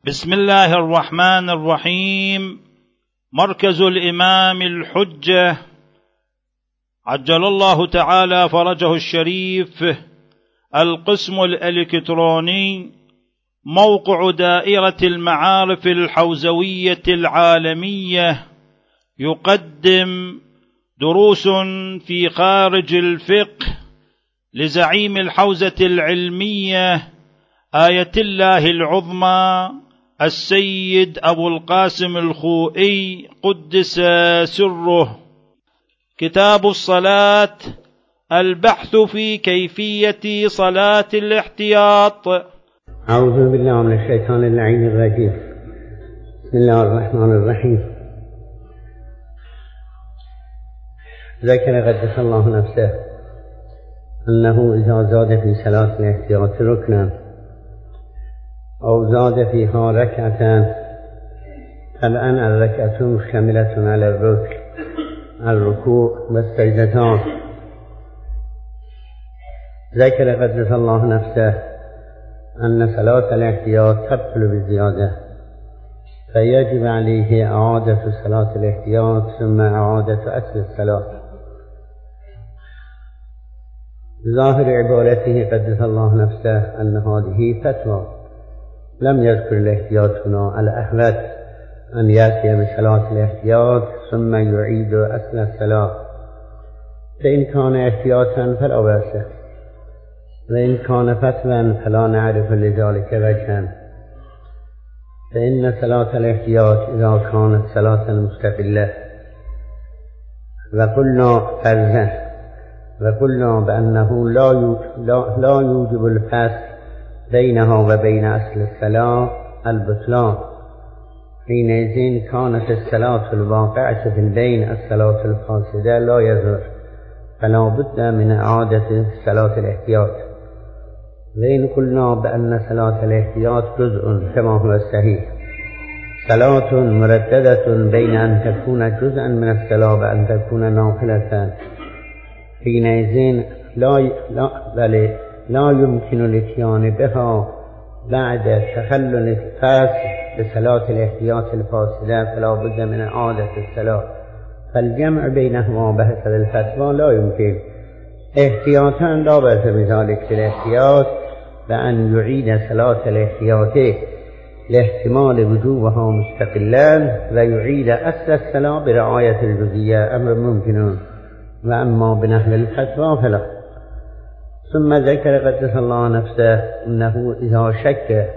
بسم الله الرحمن الرحيم. مركز الإمام الحجة عجل الله تعالى فرجه الشريف، القسم الإلكتروني، موقع دائرة المعارف الحوزوية العالمية، يقدم دروس في خارج الفقه لزعيم الحوزة العلمية آية الله العظمى السيد أبو القاسم الخوئي قدس سره. كتاب الصلاة، البحث في كيفية صلاة الاحتياط. أعوذ بالله من الشيطان اللعين الرجيم. بسم الله الرحمن الرحيم. ذكر قدس الله نفسه أنه إذا زاد في صلاة الاحتياط ركنا أو زاد فيها ركعة فالآن الركعة مشتملة على الركوع والسجدتان. ذكر قدس الله نفسه أن صلاة الاحتياط تبطل بالزيادة، فيجب عليه إعادة صلاة الاحتياط ثم إعادة أصل الصلاة. ظاهر عبارته قدس الله نفسه أن هذه فتوى، لم يذكر الاحتياط هنا. الأحوط أن يأتي بصلاة الاحتياط ثم يعيد أصل الصلاة، فإن كان احتياطا فلا بأس، وإن كان فتوى فلا نعرف لذلك وجها. فإن صلاة الاحتياط إذا كانت صلاة مستقلة وقلنا فرضا وقلنا بأنه لا يوجب الفصل بينها وبين أصل الصلاة البطلان، حينئذ كانت الصلاة الواقعة في البين الصلاة الفاسدة لا يضر، فلا بد من إعادة صلاة الاحتياط. وإن قلنا بأن صلاة الاحتياط جزء كما هو الصحيح، صلاة مرددة بين أن تكون جزءا من الصلاة وأن تكون نافلة، حينئذ لا يمكن الاتيان بها بعد تخلل الفصل بصلاة الاحتياط الفاسدة، فلا بد من إعادة الصلاة. فالجمع بينهما بحسب الفتوى لا يمكن. احتياطا لا بأس بذلك في الاحتياط بأن يعيد صلاة الاحتياط لاحتمال وجوبها مستقلا ويعيد أصل الصلاة برعاية الجزئية، أمر ممكن، وأما بنحو الفتوى فلا. ثم ذكر قدس الله نفسه أنه إذا شك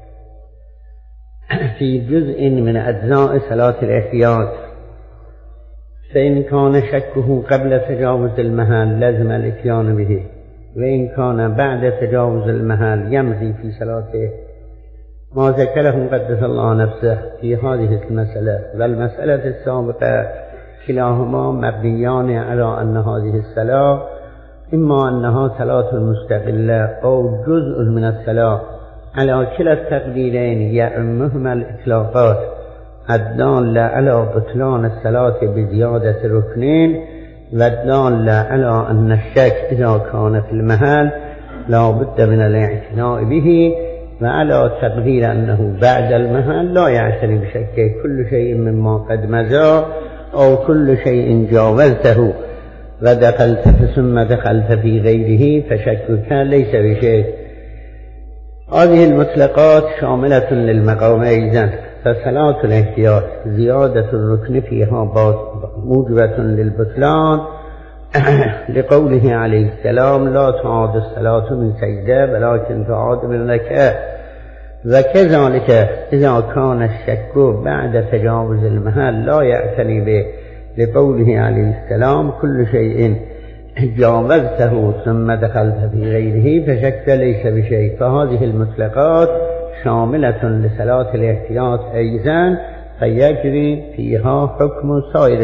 في جزء من أجزاء صلاة الاحتياط فإن كان شكه قبل تجاوز المحل لازم الاتيان به، وإن كان بعد تجاوز المحل يمضي في صلاته. ما ذكره قدس الله نفسه في هذه المسألة والمسألة السابقة كلاهما مبنيان على أن هذه الصلاة إما أنها صلاة مستقلة أو جزء من الصلاة، على كلا التقديرين يعمهما الإطلاقات الدالة على بطلان الصلاة بزيادة ركنين، والدالة على أن الشك إذا كان في المحل لا بد من الاعتناء به، وعلى تقدير أنه بعد المحل لا يعتني بشكه كل شيء مما قد مضى أو كل شيء جاوزته ودخلت ثم دخلت في غيره فشكك ليس بشيء. هذه المطلقات شاملة للمقام أيضا. فصلاة الاحتياط زيادة الركن فيها موجبة للبطلان لقوله عليه السلام: لا تعاد الصلاة من سجدة ولكن تعاد من ركعة. وكذلك إذا كان الشك بعد تجاوز المحل لا يعتني به لقوله عليه السلام: كل شيء جاوزته ثم دخلت في غيره فشك ليس بشيء. فهذه المطلقات شاملة لصلاة الاحتياط أيضا، فيجري فيها حكم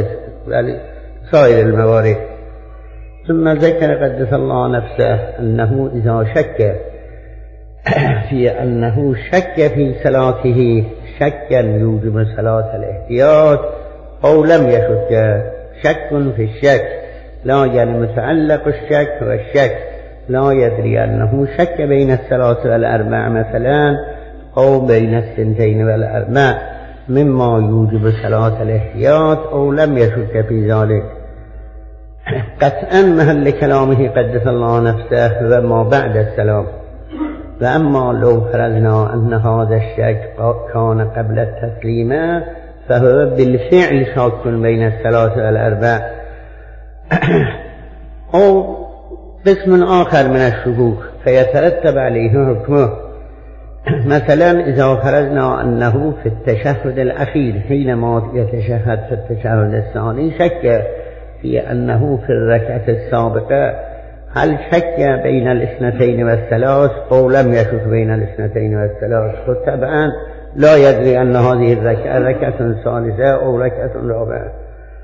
سائر الموارد. ثم ذكر قدس الله نفسه أنه إذا شك في صلاته شكا يوجب صلاة الاحتياط أو لم يشك، شك في الشك لا يعني متعلق الشك والشك لا يدري أنه شك بين الثلاث والأربع مثلا أو بين الثنتين والأربع مما يوجب صلاة الاحتياط أو لم يشك في ذلك. قطعا محل كلامه قدس الله نفسه وما بعد السلام. وأما لو فرضنا أن هذا الشك كان قبل التسليم فهو بالفعل شاك بين الثلاث والأربع. أو قسم آخر من الشكوك فيترتب عليه حكمه. مثلا إذا فرضنا أنه في التشهد الأخير حينما يتشهد في التشهد الثاني شك في أنه في الركعة السابقة هل شك بين الاثنتين والثلاث أو لم يشك بين الاثنتين والثلاث، فطبعا لا يدري أن هذه الركعة ركعة ثالثة أو ركعة رابعة،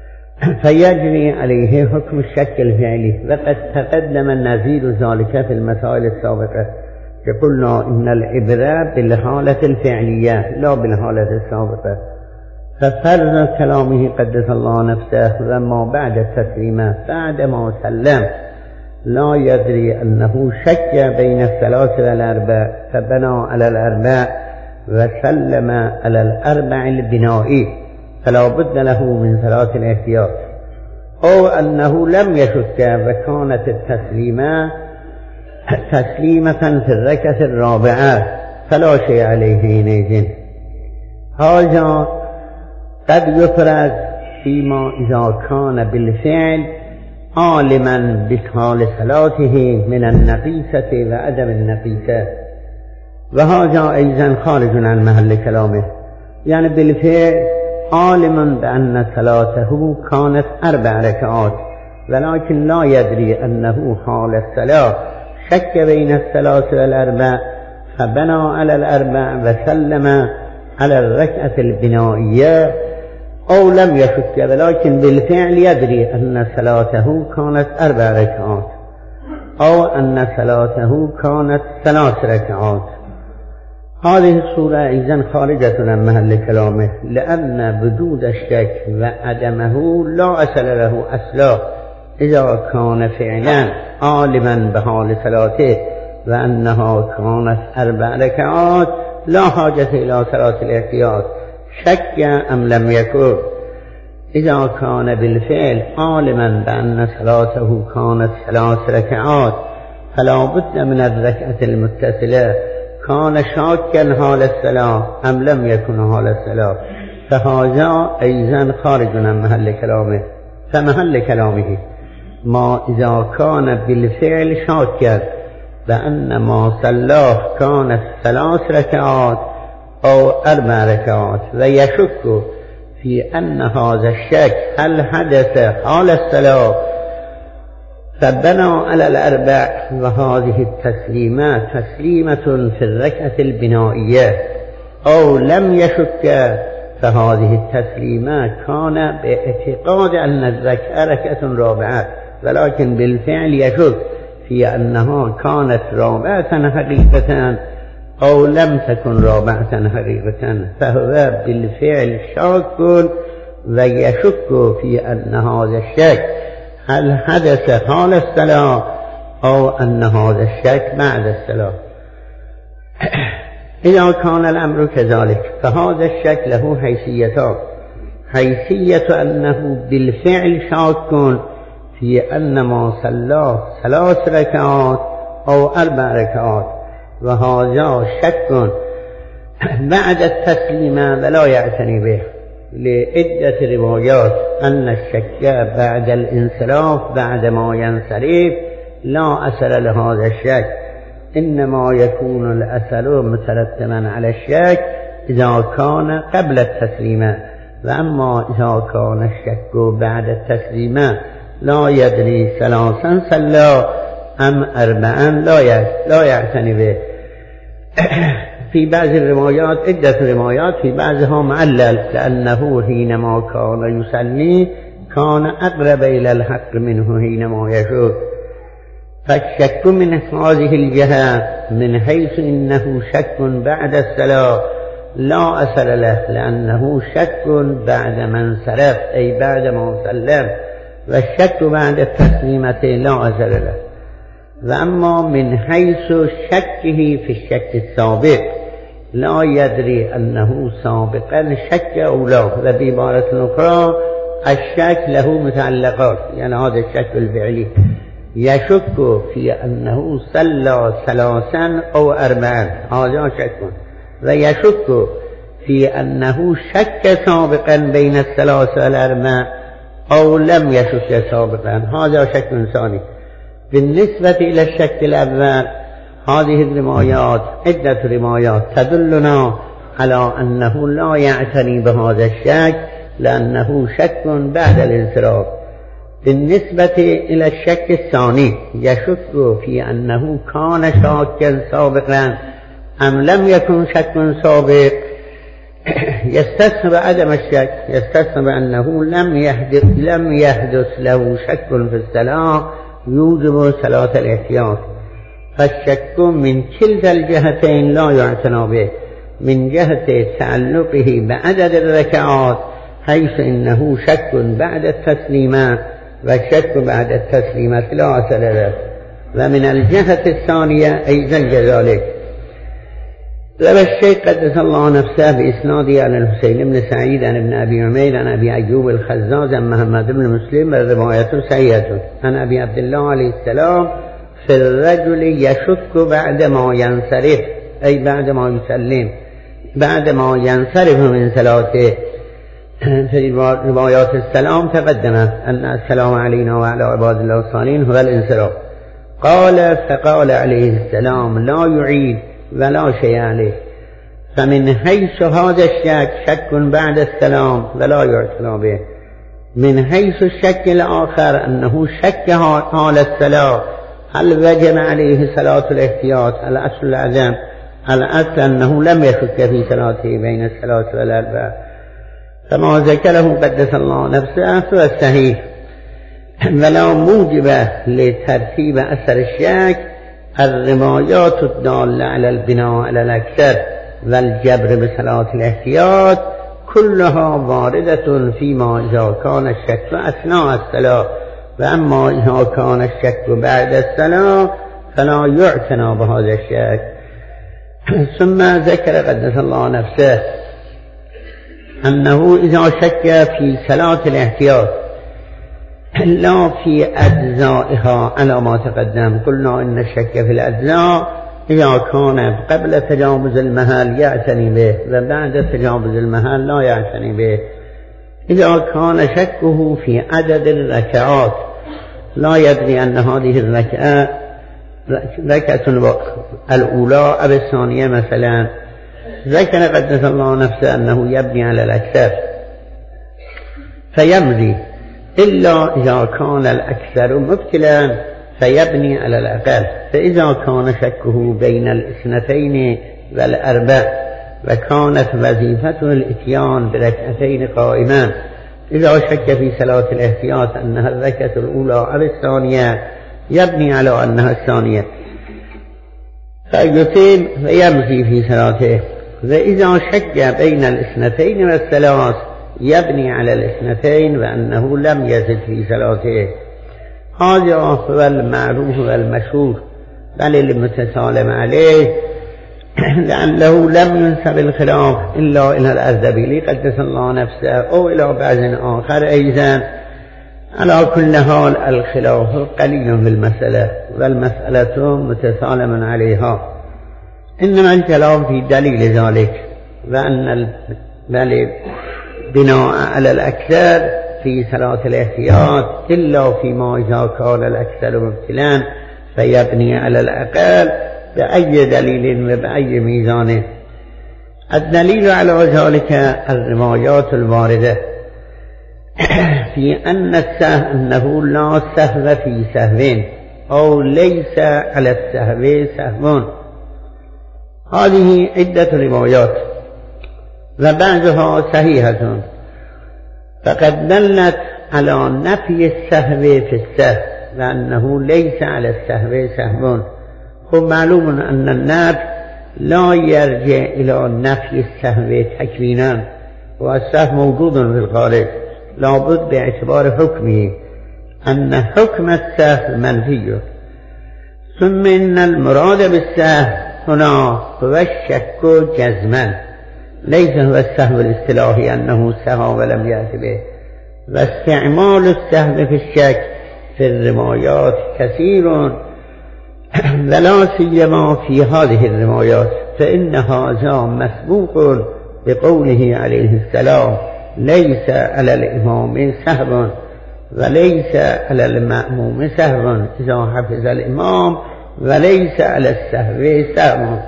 فيجري عليه حكم الشك الفعلي. وقد تقدم نظير ذلك في المسائل السابقة، قلنا إن العبرة بالحالة الفعلية لا بالحالة السابقة. ففرض كلامه قدس الله نفسه وما بعد التسليم بعد ما سلم لا يدري أنه شك بين الثلاث والأربع فبنى على الأربع وسلم على الأربع البنائي، فلا بد له من صلاة الاحتياط. أو أنه لم يشك وكانت التسليمة تسليمة في الركعة الرابعة فلا شيء عليه حينئذ. هذا قد يفرض فيما إذا كان بالفعل عالما بحال صلاته من النقيصة وعدم النقيصة، وهذا أيضا خارج عن محل كلامه. يعني بالفعل عالما بأن صلاته كانت 4 ركعات ولكن لا يدري أنه حال الصلاة شك بين الثلاث والأربع فبنى على الأربع وسلم على الركعة البنائية، أو لم يشك ولكن بالفعل يدري أن صلاته كانت 4 ركعات أو أن صلاته كانت 3 ركعات. هذه الصورة إذن خارجة عن محل كلامه، لأن وجود الشك وعدمه لا أصل له أصلا إذا كان فعلا عالما بحال صلاته وأنها كانت 4 ركعات لا حاجة إلى صلاة الاحتياط شك أم لم يكن. إذا كان بالفعل عالما بأن صلاته كانت 3 ركعات فلا بد من الركعة المتصلة، كان شاكا حال الصلاة أم لم يكن حال الصلاة، فهذا أيضا خارج عن محل كلامه. فمحل كلامه ما إذا كان بالفعل شاكا بأن ما صلاه كانت 3 ركعات أو 4 ركعات ويشك في أن هذا الشك هل حدث حال الصلاة فبنى على الأربع، وهذه التسليمات تسليمة في الركعة البنائية، أو لم يشك فهذه التسليمات كان باعتقاد أن الركعة ركعة رابعة ولكن بالفعل يشك في أنها كانت رابعة حقيقة أو لم تكن رابعة حقيقة، فهو بالفعل شاك ويشك في أن هذا الشك هل حدث حال الصلاة أو أن هذا الشك بعد الصلاة. إذا كان الأمر كذلك فهذا الشك له حيثيتان: حيثية أنه بالفعل شاك في أن ما صلاه 3 ركعات أو 4 ركعات، وهذا شك بعد التسليم ولا يعتني به لعدة روايات أن الشك بعد الانصراف بعد ما ينصرف لا أثر لهذا الشك، إنما يكون الأثر مترتبا على الشك إذا كان قبل التسليم. وأما إذا كان الشك بعد التسليم لا يدري 3 صلى أم 4 لا يعتني به. في بعض الروايات عدة روايات في بعضها معلل، لأنه حينما كان يصلي كان أقرب إلى الحق منه حينما يشك. فالشك من هذه الجهة من حيث إنه شك بعد الصلاة لا أثر له، لأنه شك بعد ما انصرف أي بعد ما سلم، والشك بعد التسليمة لا أثر له. وأما من حيث شكه في الشك السابق لا يدري أنه سابقا شك أو لا. وبعبارة أخرى الشك له متعلقات، يعني هذا الشك الفعلي يشك في أنه صلى ثلاثا أو أربعا، هذا شك. ويشك في أنه شك سابقا بين الثلاث والأربع أو لم يشك سابقا، هذا شك ثاني. بالنسبة إلى الشك الأول هذه الروايات عدة روايات تدلنا على أنه لا يعتني بهذا الشك لأنه شك بعد الانصراف. بالنسبة إلى الشك الثاني يشك في أنه كان شاكا سابقا أم لم يكن شك سابق، يستثنى عدم الشك، يستثنى بأنه لم يحدث له شك في الصلاة يوجب صلاة الاحتياط. فالشك من كلتا الجهتين لا يعتنى به، من جهة تعلقه بعدد الركعات حيث إنه شك بعد التسليمات والشك بعد التسليمات لا أصل له. ومن الجهة الثانية أيضا كذلك روى الشيخ قدس الله نفسه بإسناده عن الحسين بن سعيد عن ابن أبي عمير عن أبي أيوب الخزاز عن محمد بن مسلم والرواية سيئة عن أبي عبد الله عليه السلام في الرجل يشك بعد ما ينصرف، أي بعد ما يسلم، بعد ما ينصرف من صلاته. في روايات السلام تقدمت أن السلام علينا وعلى عباد الله الصالحين هو الانصراف. فقال عليه السلام لا يعيد ولا شيء عليه. فمن حيث هذا الشك شك بعد السلام ولا يعتنى به. من حيث الشك الآخر أنه شك حال الصلاة هل وجب عليه صلاة الاحتياط، الأصل العدم، الأصل أنه لم يشك في صلاته بين الصلاة والأربع، فما ذكره قدس الله نفسه فهو الصحيح ولا موجب لترتيب أثر الشك. الروايات الدالة على البناء على الأكثر والجبر بصلاة الاحتياط كلها واردة فيما إذا كان الشك أثناء الصلاة، وأما إذا كان الشك بعد الصلاة فلا يعتنى بهذا الشك. ثم ذكر قدس الله نفسه أنه إذا شك في صلاة الاحتياط لا في أجزائها على ما تقدم، قلنا إن الشك في الأجزاء إذا كان قبل تجاوز المحل يعتني به وبعد تجاوز المحل لا يعتني به. إذا كان شكه في عدد الركعات لا يدري أن هذه الركعة ركعة الأولى أو الثانية مثلا، ذكر قدس الله نفسه أنه يبني على الأكثر فيمضي، إلا إذا كان الأكثر مبتلا فيبني على الأقل. فإذا كان شكه بين الاثنتين والأربع وكانت وظيفته الإتيان بركعتين قائمان، إذا شك في صلاة الاحتياط أنها الركعة الأولى أو الثانية يبني على أنها الثانية فيتم ويمضي في صلاته. وإذا شك بين الاثنتين والثلاث يبني على الاثنتين وأنه لم يزد في صلاته. هذا هو المعروف والمشهور بل المتسالم عليه، لأنه لم ينسب الخلاف إلا إلى الأردبيلي قدس الله نفسه أو إلى بعض آخر أيضا. على كل حال الخلاف قليل في المسألة والمسألة متسالم عليها، إنما الكلام في دليل ذلك، وأن بناء على الأكثر في صلاة الاحتياط إلا فيما إذا كان الأكثر مبتلا فيبني على الأقل بأي دليل وبأي ميزان. الدليل على ذلك الروايات الواردة في أن السهو أنه لا سهو في سهو أو ليس على السهو سهو، هذه عدة روايات وبعضها صحيحة، فقد دلت على نفي السهو في السهو لأنه ليس على السهو سهو. معلوم أن النفي لا يرجع إلى نفي السهو تكوينا، والسهو موجود في الخارج لابد باعتبار حكمه أن حكم السهو منفي. ثم إن المراد بالسهو هنا هو الشك جزما، ليس هو السهو الاصطلاحي أنه سهى ولم يأت به. واستعمال السهو في الشك في الروايات كثير ولا سيما في هذه الروايات، فإن هذا مسبوق بقوله عليه السلام ليس على الإمام سهو وليس على المأموم سهو إذا حفظ الإمام وليس على السهو سهو.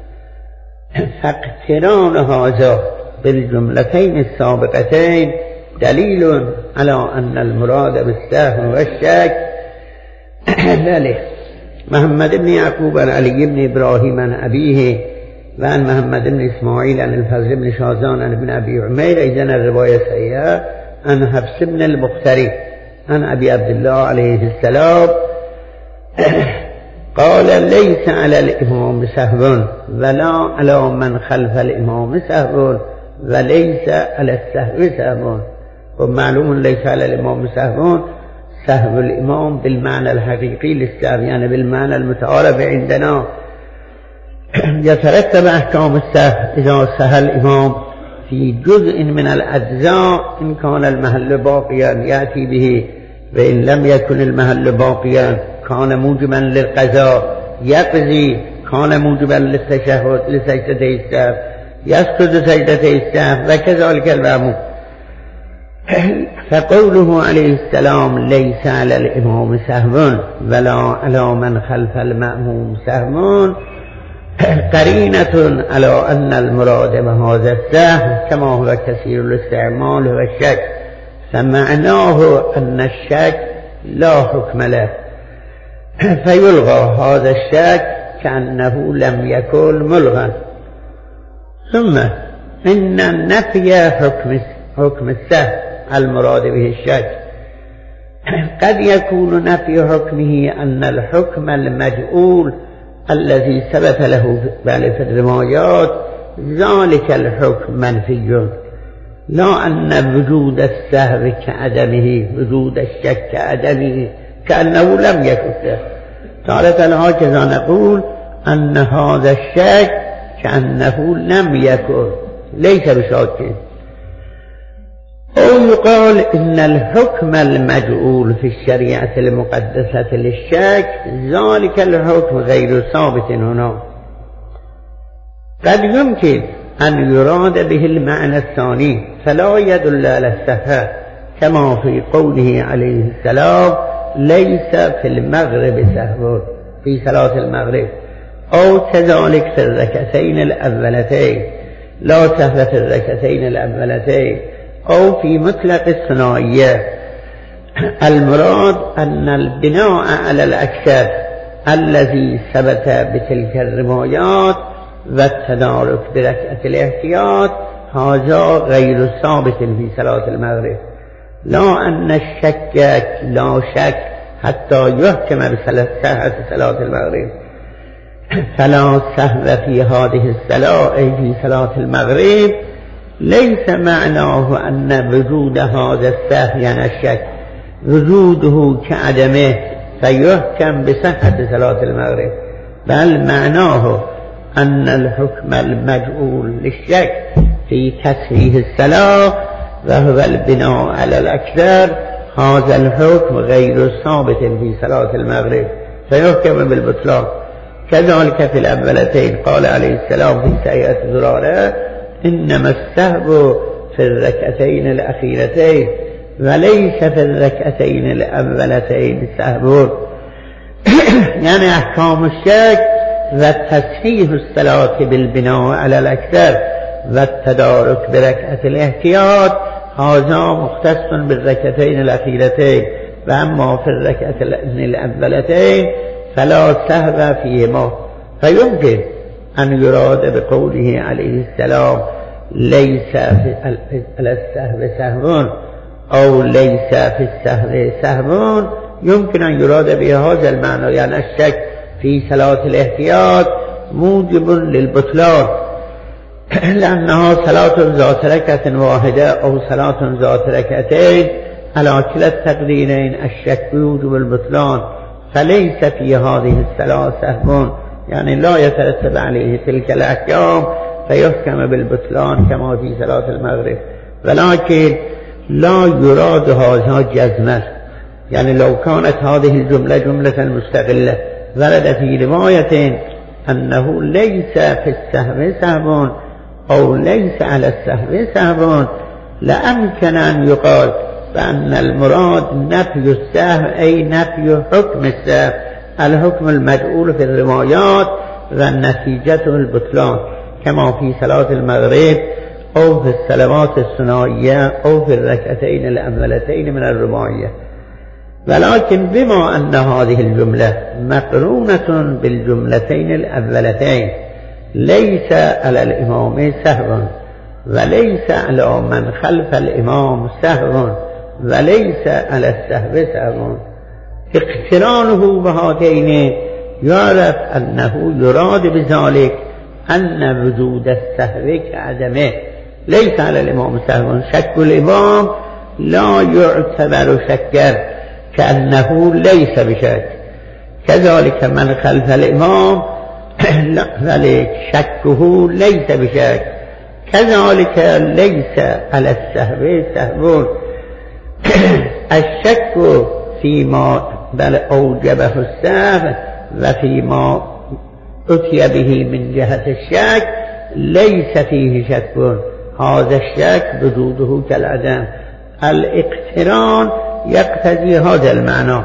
فاقتران هذا بالجملتين السابقتين دليل على أن المراد بالسهو والشك ذلك. محمد بن يعقوب عن علي بن إبراهيم عن أبيه وعن محمد بن إسماعيل عن الفضل بن شازان عن ابن أبي عمير إذن الرواية سيئة عن حفص بن المختري عن أبي عبد الله عليه السلام قال ليس على الإمام سهو ولا على من خلف الإمام سهو وليس على السهو سهو. ومعلوم ليس على الإمام سهو، سهو الإمام بالمعنى الحقيقي للسهو يعني بالمعنى المتعارف عندنا. يترتب أحكام السهو إذا سهى الإمام في جزء من الأجزاء إن كان المحل باقيا يأتي به، وإن لم يكن المحل باقيا كان موجبا للقضاء يقضي، كان موجبا للتشهد لسجدتي السهو يسجد سجدتي السهو وكذلك المأموم. فقوله عليه السلام ليس على الإمام سهو ولا على من خلف المأموم سهو قرينة على أن المراد بهذا السهو كما هو كثير الاستعمال هو الشك، فمعناه أن الشك لا حكم له فيلغى هذا الشك كأنه لم يكن ملغا. ثم إن نفي حكم السهو المراد به الشك قد يكون نفي حكمه أن الحكم المجهول الذي ثبت له في الروايات ذلك الحكم منفي، لا أن وجود السهو كعدمه، وجود الشك كعدمه كأنه لم يكن. تارة هكذا نقول أن هذا الشك كأنه لم يكن ليس بشك. أو يقال إن الحكم المجهول في الشريعة المقدسة للشك ذلك الحكم غير ثابت هنا. قد يمكن أن يراد به المعنى الثاني فلا يدل على السهو كما في قوله عليه السلام ليس في المغرب سهو في صلاة المغرب، أو كذلك في الركعتين الأولتين لا سهو في الركعتين الأولتين، أو في مطلق الثنائية. المراد أن البناء على الأكثر الذي ثبت بتلك الروايات والتدارك بركعة الاحتياط هذا غير ثابت في صلاة المغرب، لا أن الشك لا شك حتى يحكم بصحة صلاة المغرب. فلا سهو في هذه الصلاة أي في صلاة المغرب ليس معناه أن وجود هذا السهو يعني الشك وجوده كعدمه فيحكم بصحة صلاة المغرب، بل معناه أن الحكم المجهول للشك في تصحيح الصلاة وهو البناء على الأكثر هذا الحكم غير ثابت في صلاة المغرب فيحكم بالبطلان. كذلك في الأولتين قال عليه السلام في سيئة زرارة إنما السهو في الركعتين الأخيرتين وليس في الركعتين الأولتين سهو. يعني أحكام الشك وتصحيح الصلاة بالبناء على الأكثر والتدارك بركعة الاحتياط هذا مختص بالركعتين الأخيرتين، وأما في الركعتين الأولتين فلا سهو فيهما. فيمكن أن يراد بقوله عليه السلام ليس في السهو سهو أو ليس في السهو سهو، يمكن أن يراد به هذا المعنى يعني الشك في صلاة الاحتياط موجب للبطلان لأنها صلاة ذات ركعة واحدة أو صلاة ذات ركعتين على كلا التقديرين الشك يوجب البطلان، فليس في هذه الصلاة سهو يعني لا يترتب عليه تلك الأحكام فيحكم بالبطلان كما في صلاة المغرب. ولكن لا يراد هذا جزما، يعني لو كانت هذه الجملة جملة مستقلة ورد في رواية أنه ليس في السهو سهو أو ليس على السهو سهو لأمكن أن يقال بأن المراد نفي السهو أي نفي حكم السهو، الحكم المجعول في الروايات ونتيجته البطلان كما في صلاة المغرب أو في الصلوات الثنائية أو في الركعتين الأولتين من الرباعية. ولكن بما أن هذه الجملة مقرونة بالجملتين الأولتين ليس على الإمام سهو وليس على من خلف الإمام سهو وليس على السهو سهو، اقترانه بهاتين يعرف أنه يراد بذلك أن وجود السهو كعدمه، ليس على الإمام سهو. شك الإمام لا يعتبر شكا كأنه ليس بشك، كذلك من خلف الإمام ذلك شكه ليس بشك، كذلك ليس على السهو سهو. الشك فيما بل أوجبه السهو وفيما أتي به من جهة الشك ليس فيه شك، هذا الشك وجوده كالعدم. الاقتران يقتضي هذا المعنى،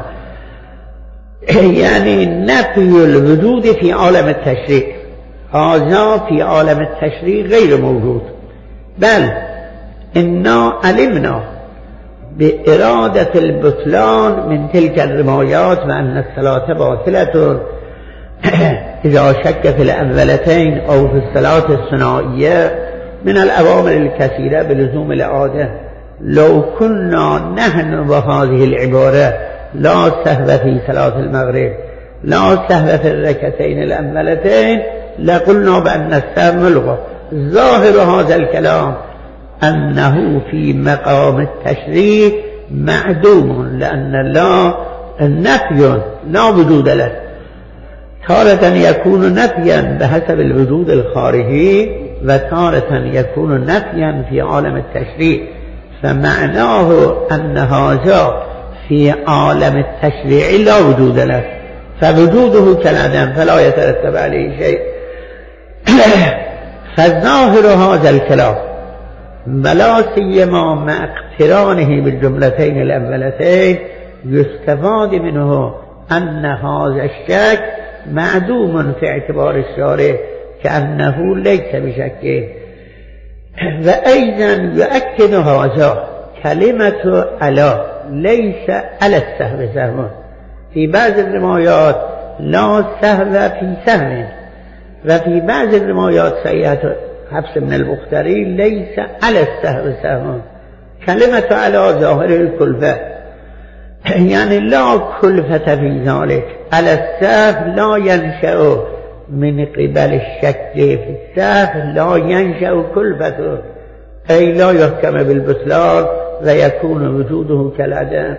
يعني نفي الوجود في عالم التشريع، هذا في عالم التشريع غير موجود، بل إنا علمنا بإرادة البطلان من تلك الروايات وأن الصلاة باطلة إذا شك في الأولتين أو في الصلاة الثنائية من الأوامر الكثيرة بلزوم العادة. لو كنا نحن وهذه العبارة لا سهو في صلاة المغرب لا سهو في الركعتين الأولتين لقلنا بأن السهو ملغى. ظاهر هذا الكلام أنه في مقام التشريع معدوم، لأن لا النفي لا وجود له، تارة يكون نفيا بحسب الوجود الخارجي وتارة يكون نفيا في عالم التشريع، فمعناه أن هذا في عالم التشريع لا وجود له فوجوده كالعدم فلا يترتب عليه شيء. فالظاهر هذا الكلام ولا سيما مع اقترانه بالجملتين الأولتين يستفاد منه أن هذا الشك معدوم في اعتبار الشارع كأنه ليس بشك. وأيضا يؤكد هذا كلمة على ليس على السهو سهو، في بعض الروايات لا سهو في سهو، وفي بعض الروايات سيئة حفص بن البختري ليس على السهو سهو. كلمة على ظاهر الكلفة، يعني لا كلفة في ذلك. على السهو لا ينشأ من قبل الشك في السهو، لا ينشأ كلفته أي لا يحكم بالبطلان ويكون وجوده كالعدم.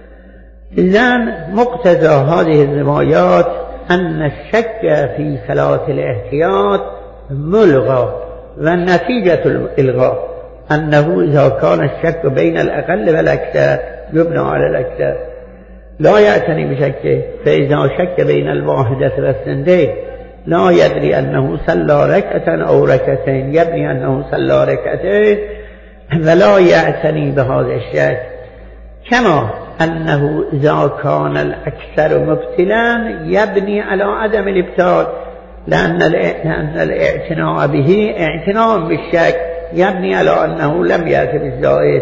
إذن مقتضى هذه الروايات أن الشك في صلاة الاحتياط ملغى، والنتيجة الإلغاء أنه إذا كان الشك بين الأقل والأكثر يبنى على الأكثر لا يعتني بشكه، فإذا شك بين الواحدة والثنتين لا يدري أنه صلى ركعة أو ركعتين يبني أنه صلى ركعتين ولا يعتني بهذا الشك. كما أنه إذا كان الأكثر مبتلا يبني على عدم الإبطال، لأن الاعتناء به اعتناء بالشك يبني على أنه لم يأتي بالزائد.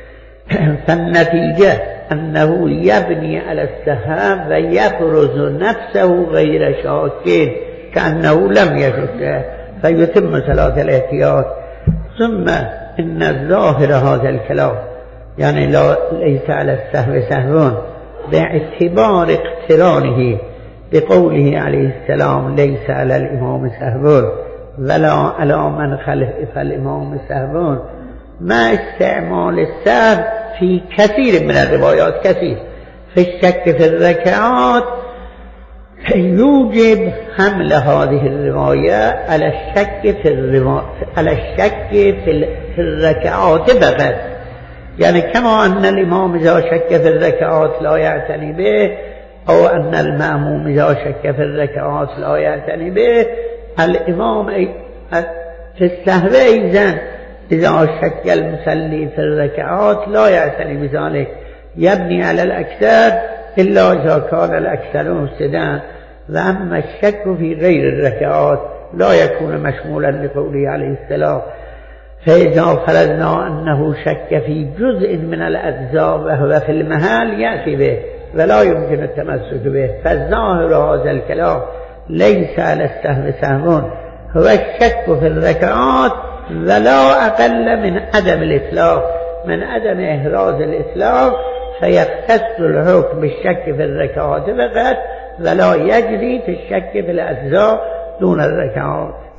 فالنتيجة أنه يبني على السهام ويفرز نفسه غير شاك كأنه لم يشك فيتم صلاة الاحتياط. ثم إن الظاهر هذا الكلام يعني ليس على السهو سهو باعتبار اقترانه بقوله عليه السلام ليس على الإمام سهو ولا على من خلف الإمام سهو، مع استعمال السهو في كثير من الروايات، كثير في الشك في الركعات يوجب حمل هذه الرواية على الشك في الركعات فقط. يعني كما أن الإمام إذا شك في الركعات لا يعتني به، أو أن المأموم إذا شك في الركعات لا يعتني به، الإمام في السهو أيضا إذا شك المصلي في الركعات لا يعتني بذلك، يبني على الأكثر إلا إذا كان الأكثر مفسدا. وأما الشك في غير الركعات لا يكون مشمولا لقوله عليه السلام: فإذا فرضنا أنه شك في جزء من الأجزاء وهو في المحل يأتي به ولا يمكن التمسك به. فالظاهر هذا الكلام ليس على السهو سهو، هو الشك في الركعات ولا أقل من عدم الإطلاق، من عدم إحراز الإطلاق، فيختص الحكم بالشك في الركعات فقط ولا يجري في الشك في الأجزاء دون الركعات.